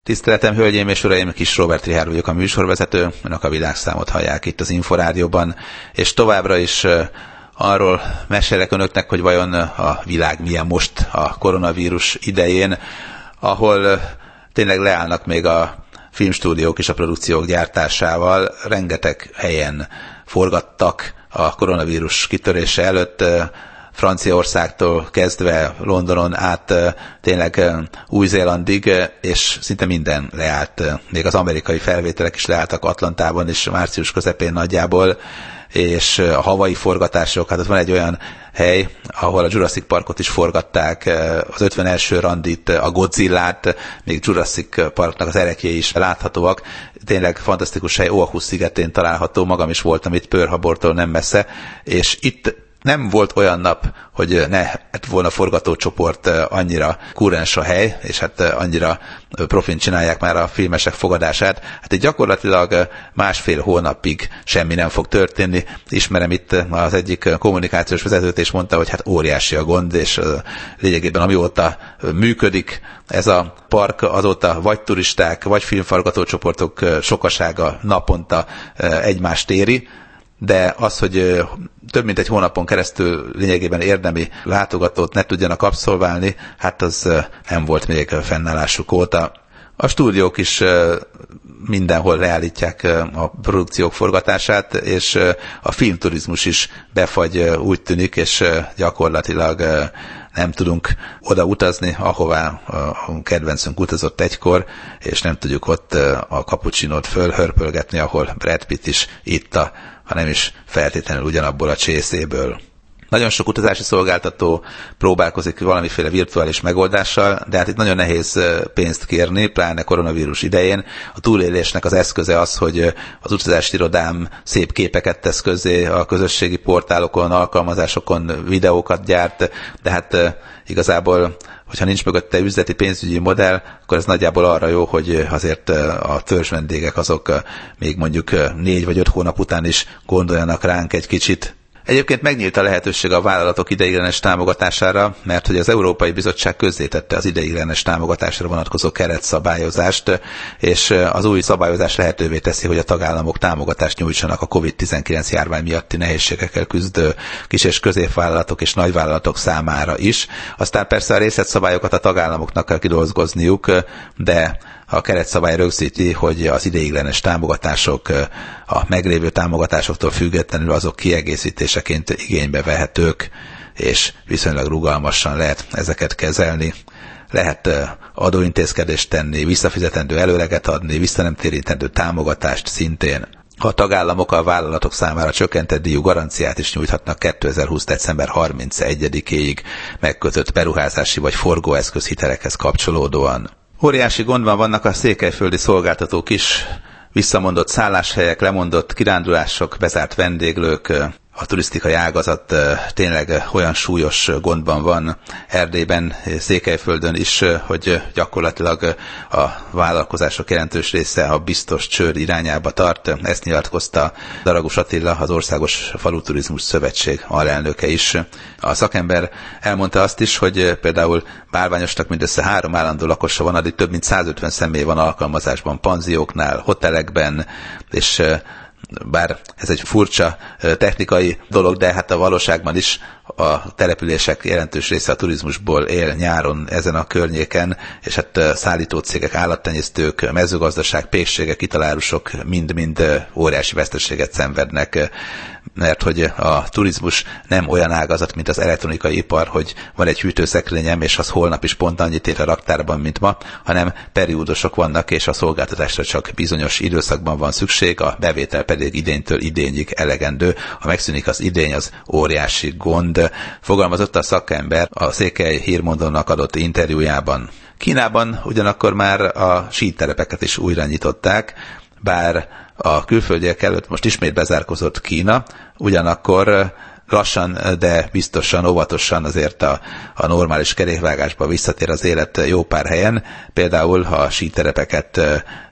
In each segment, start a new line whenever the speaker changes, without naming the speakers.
Tiszteletem, hölgyeim és uraim, Kis Róbert Richárd vagyok, a műsorvezető, önök a Világszámot hallják itt az Inforádióban, és továbbra is arról mesélek önöknek, hogy vajon a világ milyen most a koronavírus idején, ahol tényleg leállnak még a filmstúdiók és a produkciók gyártásával, rengeteg helyen forgattak a koronavírus kitörése előtt, Franciaországtól kezdve Londonon át tényleg Új-Zélandig, és szinte minden leállt. Még az amerikai felvételek is leálltak Atlantában, és március közepén nagyjából, és a havai forgatások, hát ott van egy olyan hely, ahol a Jurassic Parkot is forgatták, az 51. randit, a Godzillát, még Jurassic Parknak az ereklyei is láthatóak. Tényleg fantasztikus hely, Oahu szigetén található, magam is voltam itt Pearl Harbortól nem messze, és itt nem volt olyan nap, hogy ne lett volna forgatócsoport, annyira kurrens a hely, és hát annyira profin csinálják már a filmesek fogadását. Hát itt gyakorlatilag másfél hónapig semmi nem fog történni. Ismerem itt az egyik kommunikációs vezetőt, és mondta, hogy hát óriási a gond, és lényegében amióta működik ez a park, azóta vagy turisták, vagy filmforgatócsoportok sokasága naponta egymást éri, de az, hogy több mint egy hónapon keresztül lényegében érdemi látogatót ne tudjanak abszolválni, hát az nem volt még fennállásuk óta. A stúdiók is mindenhol leállítják a produkciók forgatását, és a filmturizmus is befagy, úgy tűnik, és gyakorlatilag nem tudunk oda utazni, ahová a kedvencünk utazott egykor, és nem tudjuk ott a kapucsinót fölhörpölgetni, ahol Brad Pitt is itta, ha nem is feltétlenül ugyanabból a csészéből. Nagyon sok utazási szolgáltató próbálkozik valamiféle virtuális megoldással, de hát itt nagyon nehéz pénzt kérni, pláne koronavírus idején. A túlélésnek az eszköze az, hogy az utazási irodám szép képeket tesz közzé a közösségi portálokon, alkalmazásokon, videókat gyárt, de hát igazából, hogyha nincs mögötte üzleti pénzügyi modell, akkor ez nagyjából arra jó, hogy azért a törzsvendégek azok még mondjuk 4 vagy 5 hónap után is gondoljanak ránk egy kicsit. Egyébként megnyílt a lehetőség a vállalatok ideiglenes támogatására, mert hogy az Európai Bizottság közzétette az ideiglenes támogatásra vonatkozó keretszabályozást, és az új szabályozás lehetővé teszi, hogy a tagállamok támogatást nyújtsanak a COVID-19 járvány miatti nehézségekkel küzdő kis- és középvállalatok és nagyvállalatok számára is. Aztán persze a részletszabályokat a tagállamoknak kell kidolgozniuk, de a keretszabály rögzíti, hogy az ideiglenes támogatások a meglévő támogatásoktól függetlenül azok kiegészítéseként igénybe vehetők, és viszonylag rugalmasan lehet ezeket kezelni. Lehet adóintézkedést tenni, visszafizetendő előleget adni, visszanemtérítendő támogatást szintén. A tagállamok a vállalatok számára csökkentett díjú garanciát is nyújthatnak 2020. december 31-ig megkötött beruházási vagy forgóeszköz hitelekhez kapcsolódóan. Óriási gondban vannak a székelyföldi szolgáltatók is, visszamondott szálláshelyek, lemondott kirándulások, bezárt vendéglők, a turisztikai ágazat tényleg olyan súlyos gondban van Erdélyben, Székelyföldön is, hogy gyakorlatilag a vállalkozások jelentős része a biztos csőd irányába tart. Ezt nyilatkozta Daragus Attila, az Országos Faluturizmus Szövetség alelnöke is. A szakember elmondta azt is, hogy például Bálványosnak mindössze 3 állandó lakosa van, addig több mint 150 személy van alkalmazásban panzióknál, hotelekben, és bár ez egy furcsa technikai dolog, de hát a valóságban is a települések jelentős része a turizmusból él nyáron ezen a környéken, és hát szállítócégek, állattenyésztők, mezőgazdaság, pékségek, italárusok mind-mind óriási veszteséget szenvednek, mert hogy a turizmus nem olyan ágazat, mint az elektronikai ipar, hogy van egy hűtőszekrényem, és az holnap is pont annyit ér a raktárban, mint ma, hanem periódusok vannak, és a szolgáltatásra csak bizonyos időszakban van szükség, a bevétel pedig idénytől idényig elegendő. Ha megszűnik az idény, az óriási gond, fogalmazott a szakember a Székely Hírmondónak adott interjújában. Kínában ugyanakkor már a síterepeket is újra nyitották, bár a külföldiek előtt most ismét bezárkozott Kína, ugyanakkor lassan, de biztosan, óvatosan azért a normális kerékvágásba visszatér az élet jó pár helyen. Például a síterepeket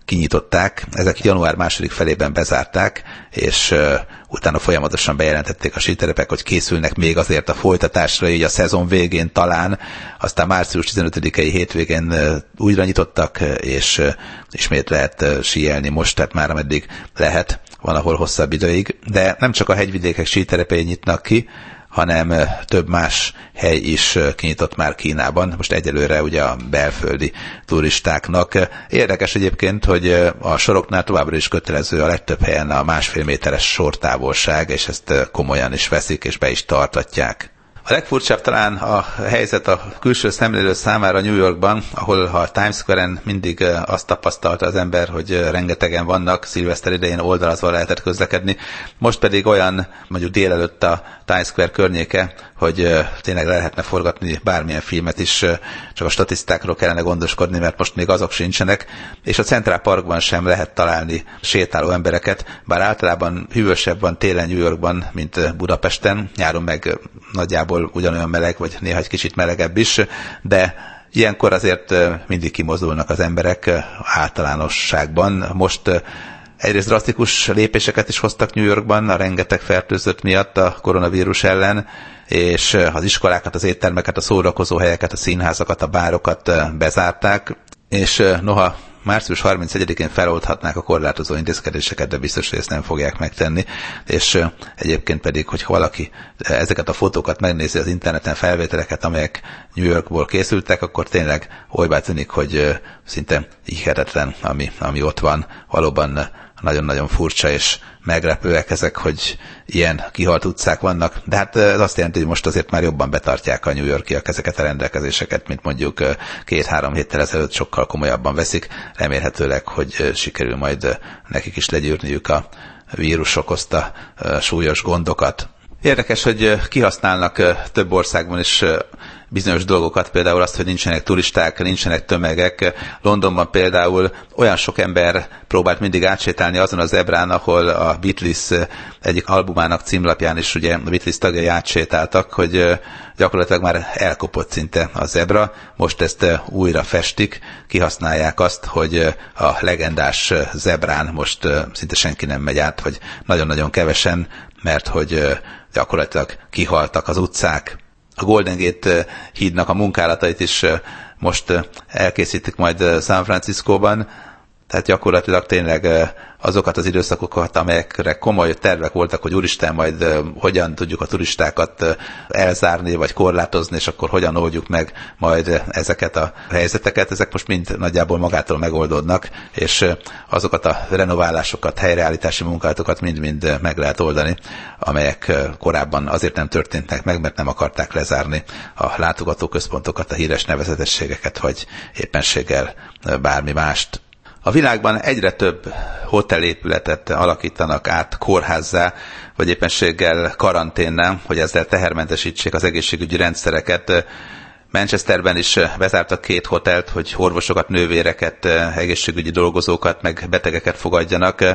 kinyitották. Ezek január második felében bezárták, és utána folyamatosan bejelentették a síterepek, hogy készülnek még azért a folytatásra, így a szezon végén talán, aztán március 15-i hétvégén újra nyitottak, és ismét lehet síelni most, tehát már ameddig lehet, van ahol hosszabb időig, de nem csak a hegyvidékek síterepei nyitnak ki, hanem több más hely is kinyitott már Kínában, most egyelőre ugye a belföldi turistáknak. Érdekes egyébként, hogy a soroknál továbbra is kötelező a legtöbb helyen a 1,5 méteres sortávolság, és ezt komolyan is veszik, és be is tartatják. A legfurcsább talán a helyzet a külső szemlélő számára New Yorkban, ahol a Times Square-en mindig azt tapasztalta az ember, hogy rengetegen vannak, szilveszter idején oldalazva lehetett közlekedni. Most pedig olyan, mondjuk délelőtt a Times Square környéke, hogy tényleg le lehetne forgatni bármilyen filmet is, csak a statisztákról kellene gondoskodni, mert most még azok sincsenek, és a Central Parkban sem lehet találni sétáló embereket, bár általában hűvösebb van télen New Yorkban, mint Budapesten, nyáron meg nagyjából ugyanolyan meleg, vagy néha egy kicsit melegebb is, de ilyenkor azért mindig kimozdulnak az emberek általánosságban. Most egyrészt drasztikus lépéseket is hoztak New Yorkban a rengeteg fertőzött miatt a koronavírus ellen, és az iskolákat, az éttermeket, a szórakozó helyeket, a színházakat, a bárokat bezárták, és noha március 31-én feloldhatnák a korlátozó intézkedéseket, de biztos, hogy ezt nem fogják megtenni, és egyébként pedig, hogyha valaki ezeket a fotókat megnézi az interneten, felvételeket, amelyek New Yorkból készültek, akkor tényleg olybá tűnik, hogy szinte hihetetlen, ami ott van. Valóban nagyon-nagyon furcsa és meglepőek ezek, hogy ilyen kihalt utcák vannak, de hát ez azt jelenti, hogy most azért már jobban betartják a New Yorkiak ezeket a rendelkezéseket, mint mondjuk 2-3 héttel ezelőtt, sokkal komolyabban veszik, remélhetőleg, hogy sikerül majd nekik is legyűrniük a vírus okozta súlyos gondokat. Érdekes, hogy kihasználnak több országban is bizonyos dolgokat, például azt, hogy nincsenek turisták, nincsenek tömegek. Londonban például olyan sok ember próbált mindig átsétálni azon a zebrán, ahol a Beatles egyik albumának címlapján is ugye a Beatles tagjai átsétáltak, hogy gyakorlatilag már elkopott szinte a zebra. Most ezt újra festik, kihasználják azt, hogy a legendás zebrán most szinte senki nem megy át, vagy nagyon-nagyon kevesen, mert hogy gyakorlatilag kihaltak az utcák. A Golden Gate hídnak a munkálatait is most elkészítik majd San Franciscóban, tehát gyakorlatilag tényleg azokat az időszakokat, amelyekre komoly tervek voltak, hogy úristen, majd hogyan tudjuk a turistákat elzárni, vagy korlátozni, és akkor hogyan oldjuk meg majd ezeket a helyzeteket, ezek most mind nagyjából magától megoldódnak, és azokat a renoválásokat, helyreállítási munkálatokat mind-mind meg lehet oldani, amelyek korábban azért nem történtek meg, mert nem akarták lezárni a látogatóközpontokat, a híres nevezetességeket, vagy éppenséggel bármi mást. A világban egyre több hotelépületet alakítanak át kórházzá, vagy éppenséggel karanténnál, hogy ezzel tehermentesítsék az egészségügyi rendszereket. Manchesterben is bezártak 2 hotelt, hogy orvosokat, nővéreket, egészségügyi dolgozókat, meg betegeket fogadjanak.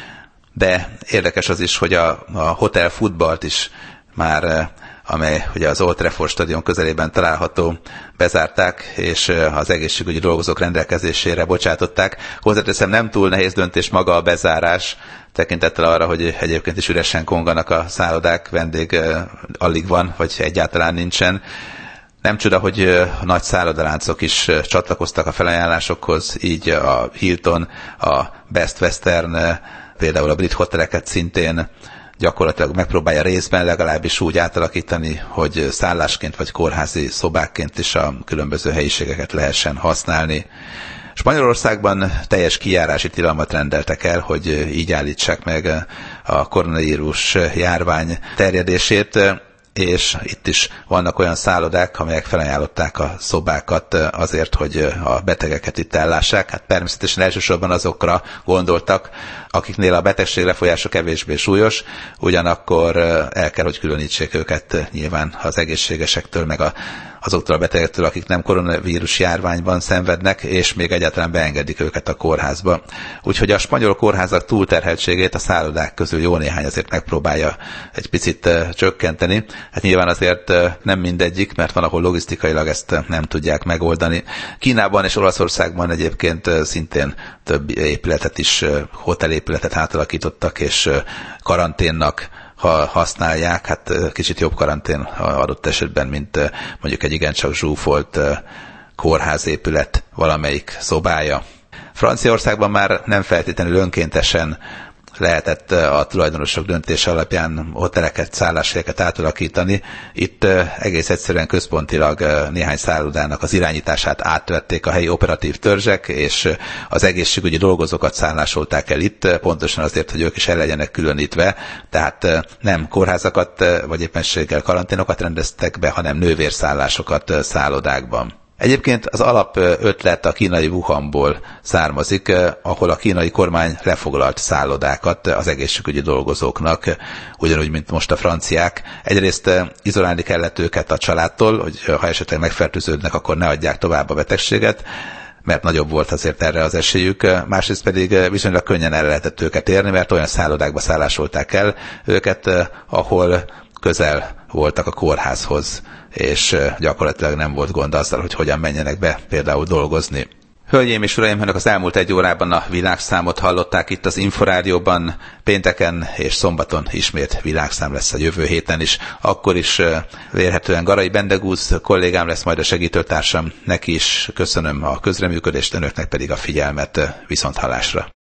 De érdekes az is, hogy a hotel futballt is már, amely ugye az Old Trafford stadion közelében található, bezárták, és az egészségügyi dolgozók rendelkezésére bocsátották. Hozzáteszem, nem túl nehéz döntés maga a bezárás, tekintettel arra, hogy egyébként is üresen konganak a szállodák, vendég alig van, vagy egyáltalán nincsen. Nem csoda, hogy nagy szállodaláncok is csatlakoztak a felajánlásokhoz, így a Hilton, a Best Western, például a brit hoteleket szintén gyakorlatilag megpróbálja részben legalábbis úgy átalakítani, hogy szállásként vagy kórházi szobákként is a különböző helyiségeket lehessen használni. Spanyolországban teljes kijárási tilalmat rendeltek el, hogy így állítsák meg a koronavírus járvány terjedését, és itt is vannak olyan szállodák, amelyek felajánlották a szobákat azért, hogy a betegeket itt ellássák. Hát természetesen elsősorban azokra gondoltak, akiknél a betegség lefolyása kevésbé súlyos, ugyanakkor el kell, hogy különítsék őket nyilván az egészségesektől, meg azoktól a betegektől, akik nem koronavírus járványban szenvednek, és még egyáltalán beengedik őket a kórházba. Úgyhogy a spanyol kórházak túlterheltségét a szállodák közül jó néhány azért megpróbálja egy picit csökkenteni. Hát nyilván azért nem mindegyik, mert van, ahol logisztikailag ezt nem tudják megoldani. Kínában és Olaszországban egyébként szintén több épületet is, hotelépületet átalakítottak, és karanténnak használják, hát kicsit jobb karantén adott esetben, mint mondjuk egy igencsak zsúfolt kórházépület valamelyik szobája. Franciaországban már nem feltétlenül önkéntesen lehetett a tulajdonosok döntése alapján hoteleket, szálláshelyeket átalakítani. Itt egész egyszerűen központilag néhány szállodának az irányítását átvették a helyi operatív törzsek, és az egészségügyi dolgozókat szállásolták el itt, pontosan azért, hogy ők is el legyenek különítve, tehát nem kórházakat vagy éppenséggel karanténokat rendeztek be, hanem nővérszállásokat szállodákban. Egyébként az alap ötlet a kínai Wuhanból származik, ahol a kínai kormány lefoglalt szállodákat az egészségügyi dolgozóknak, ugyanúgy, mint most a franciák. Egyrészt izolálni kellett őket a családtól, hogy ha esetleg megfertőződnek, akkor ne adják tovább a betegséget, mert nagyobb volt azért erre az esélyük. Másrészt pedig viszonylag könnyen el lehetett őket érni, mert olyan szállodákba szállásolták el őket, ahol közel voltak a kórházhoz, és gyakorlatilag nem volt gond azzal, hogy hogyan menjenek be például dolgozni. Hölgyeim és uraim, önök az elmúlt egy órában a világszámot hallották itt az Inforádióban. Pénteken és szombaton ismét világszám lesz a jövő héten is. Akkor is vélhetően Garai Bendegúz kollégám lesz majd a segítőtársam. Neki is köszönöm a közreműködést, önöknek pedig a figyelmet. Viszonthallásra.